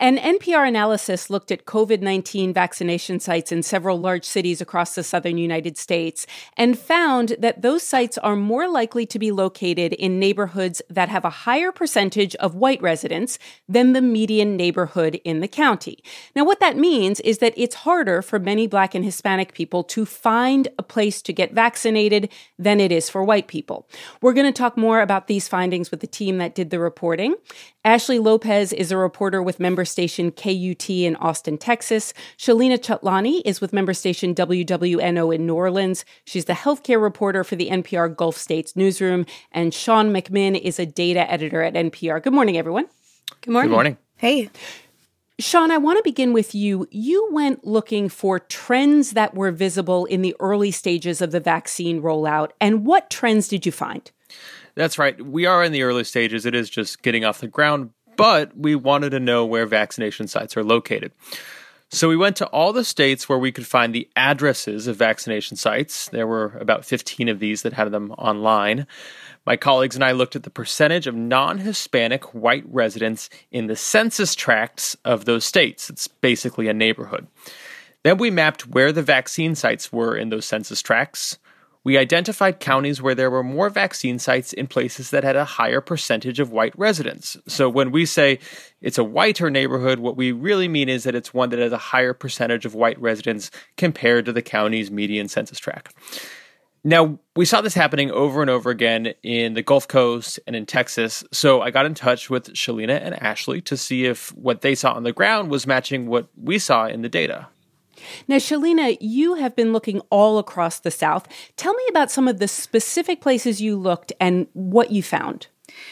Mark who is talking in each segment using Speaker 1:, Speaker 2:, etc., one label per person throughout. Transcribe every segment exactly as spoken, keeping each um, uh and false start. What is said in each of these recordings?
Speaker 1: An N P R analysis looked at covid nineteen vaccination sites in several large cities across the southern United States and found that those sites are more likely to be located in neighborhoods that have a higher percentage of white residents than the median neighborhood in the county. Now, what that means is that it's harder for many Black and Hispanic people to find a place to get vaccinated than it is for white people. We're going to talk more about these findings with the team that did the reporting. Ashley Lopez is a reporter with member station K U T in Austin, Texas. Shalina Chatlani is with member station W W N O in New Orleans. She's the healthcare reporter for the N P R Gulf States newsroom. And Sean McMinn is a data editor at N P R. Good morning, everyone.
Speaker 2: Good morning.
Speaker 3: Good morning.
Speaker 2: Hey.
Speaker 1: Sean, I want to begin with you. You went looking for trends that were visible in the early stages of the vaccine rollout. And what trends did you find?
Speaker 3: That's right. We are in the early stages. It is just getting off the ground, but we wanted to know where vaccination sites are located. So we went to all the states where we could find the addresses of vaccination sites. There were about fifteen of these that had them online. My colleagues and I looked at the percentage of non-Hispanic white residents in the census tracts of those states. It's basically a neighborhood. Then we mapped where the vaccine sites were in those census tracts. We identified counties where there were more vaccine sites in places that had a higher percentage of white residents. So when we say it's a whiter neighborhood, what we really mean is that it's one that has a higher percentage of white residents compared to the county's median census tract. Now, we saw this happening over and over again in the Gulf Coast and in Texas, so I got in touch with Shalina and Ashley to see if what they saw on the ground was matching what we saw in the data.
Speaker 1: Now, Shalina, you have been looking all across the South. Tell me about some of the specific places you looked and what you found.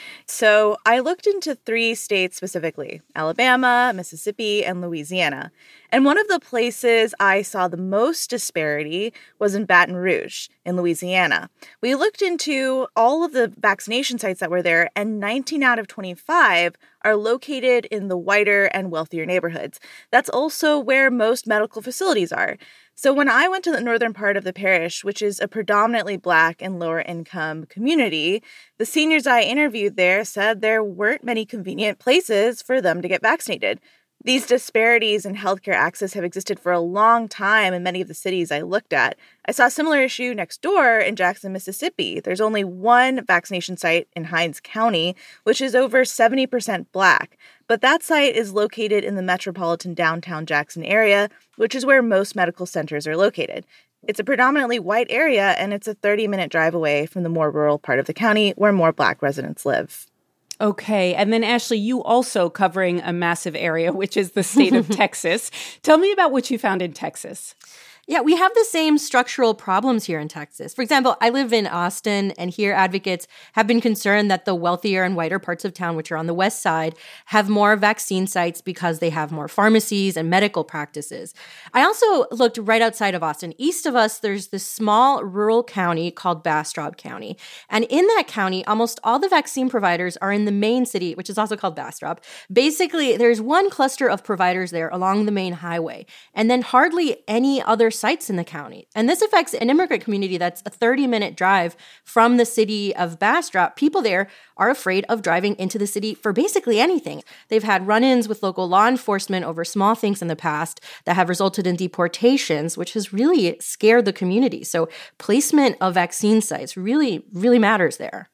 Speaker 2: So I looked into three states specifically, Alabama, Mississippi, and Louisiana. And one of the places I saw the most disparity was in Baton Rouge in Louisiana. We looked into all of the vaccination sites that were there, and nineteen out of twenty-five are located in the whiter and wealthier neighborhoods. That's also where most medical facilities are. So when I went to the northern part of the parish, which is a predominantly Black and lower income community, the seniors I interviewed there said there weren't many convenient places for them to get vaccinated. These disparities in healthcare access have existed for a long time in many of the cities I looked at. I saw a similar issue next door in Jackson, Mississippi. There's only one vaccination site in Hinds County, which is over seventy percent Black. But that site is located in the metropolitan downtown Jackson area, which is where most medical centers are located. It's a predominantly white area, and it's a thirty-minute drive away from the more rural part of the county where more Black residents live.
Speaker 1: Okay. And then, Ashley, you also covering a massive area, which is the state of Texas. Tell me about what you found in Texas.
Speaker 4: Yeah, we have the same structural problems here in Texas. For example, I live in Austin, and here advocates have been concerned that the wealthier and whiter parts of town, which are on the west side, have more vaccine sites because they have more pharmacies and medical practices. I also looked right outside of Austin. East of us, there's this small rural county called Bastrop County. And in that county, almost all the vaccine providers are in the main city, which is also called Bastrop. Basically, there's one cluster of providers there along the main highway, and then hardly any other sites in the county. And this affects an immigrant community that's a thirty-minute drive from the city of Bastrop. People there are afraid of driving into the city for basically anything. They've had run-ins with local law enforcement over small things in the past that have resulted in deportations, which has really scared the community. So placement of vaccine sites really, really matters there.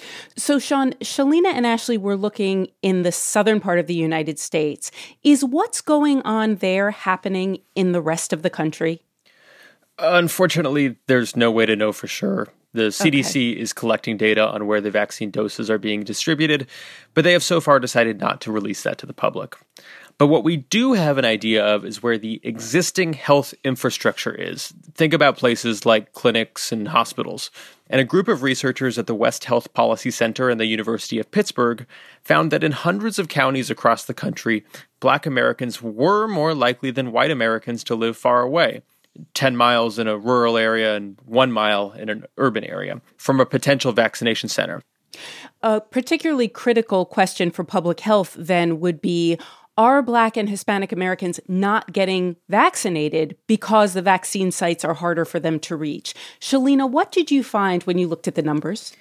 Speaker 1: So, Sean, Shalina and Ashley were looking in the southern part of the United States. Is what's going on there happening in the rest of the country?
Speaker 3: Unfortunately, there's no way to know for sure. The C D C
Speaker 1: Okay.
Speaker 3: is collecting data on where the vaccine doses are being distributed, but they have so far decided not to release that to the public. But what we do have an idea of is where the existing health infrastructure is. Think about places like clinics and hospitals. And a group of researchers at the West Health Policy Center and the University of Pittsburgh found that in hundreds of counties across the country, Black Americans were more likely than white Americans to live far away, ten miles in a rural area and one mile in an urban area, from a potential vaccination center.
Speaker 1: A particularly critical question for public health then would be, are Black and Hispanic Americans not getting vaccinated because the vaccine sites are harder for them to reach? Shalina, what did you find when you looked at the numbers?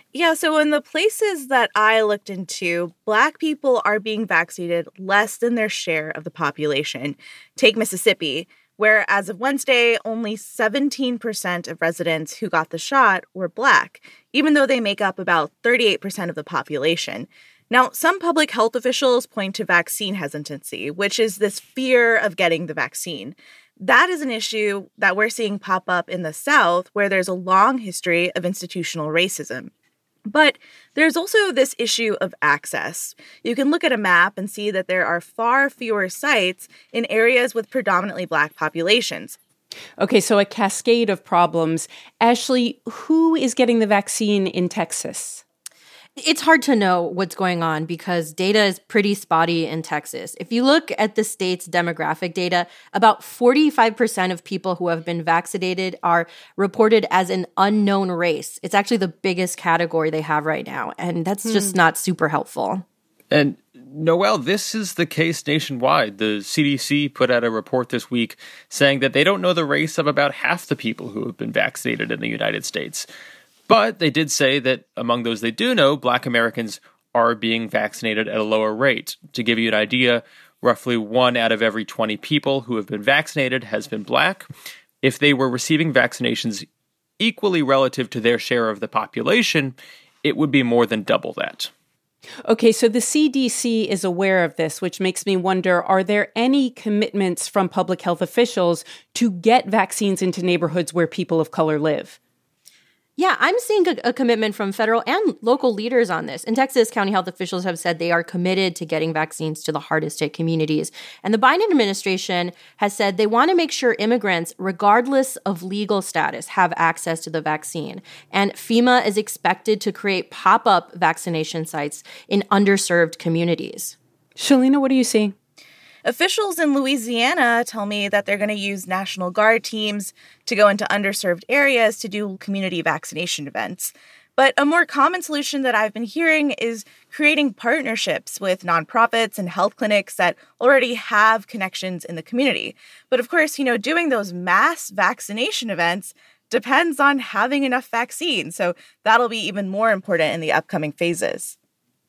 Speaker 2: Yeah, so in the places that I looked into, Black people are being vaccinated less than their share of the population. Take Mississippi, where as of Wednesday, only seventeen percent of residents who got the shot were Black, even though they make up about thirty-eight percent of the population. Now, some public health officials point to vaccine hesitancy, which is this fear of getting the vaccine. That is an issue that we're seeing pop up in the South, where there's a long history of institutional racism. But there's also this issue of access. You can look at a map and see that there are far fewer sites in areas with predominantly Black populations.
Speaker 1: Okay, so a cascade of problems. Ashley, who is getting the vaccine in Texas?
Speaker 4: It's hard to know what's going on because data is pretty spotty in Texas. If you look at the state's demographic data, about forty-five percent of people who have been vaccinated are reported as an unknown race. It's actually the biggest category they have right now, and that's hmm. just not super helpful.
Speaker 3: And Noelle, this is the case nationwide. The C D C put out a report this week saying that they don't know the race of about half the people who have been vaccinated in the United States. But they did say that among those they do know, Black Americans are being vaccinated at a lower rate. To give you an idea, roughly one out of every twenty people who have been vaccinated has been Black. If they were receiving vaccinations equally relative to their share of the population, it would be more than double that.
Speaker 1: Okay, so the C D C is aware of this, which makes me wonder, are there any commitments from public health officials to get vaccines into neighborhoods where people of color live?
Speaker 4: Yeah, I'm seeing a, a commitment from federal and local leaders on this. In Texas, county health officials have said they are committed to getting vaccines to the hardest hit communities. And the Biden administration has said they want to make sure immigrants, regardless of legal status, have access to the vaccine. And FEMA is expected to create pop-up vaccination sites in underserved communities.
Speaker 1: Shalina, what are you seeing?
Speaker 2: Officials in Louisiana tell me that they're going to use National Guard teams to go into underserved areas to do community vaccination events. But a more common solution that I've been hearing is creating partnerships with nonprofits and health clinics that already have connections in the community. But of course, you know, doing those mass vaccination events depends on having enough vaccine. So that'll be even more important in the upcoming phases.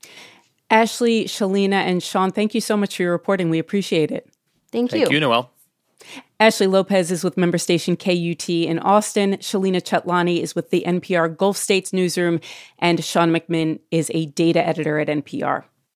Speaker 1: Ashley, Shalina, and Sean, thank you so much for your reporting. We appreciate it.
Speaker 4: Thank you.
Speaker 3: Thank you, Noelle.
Speaker 1: Ashley Lopez is with member station K U T in Austin. Shalina Chatlani is with the N P R Gulf States newsroom. And Sean McMinn is a data editor at N P R.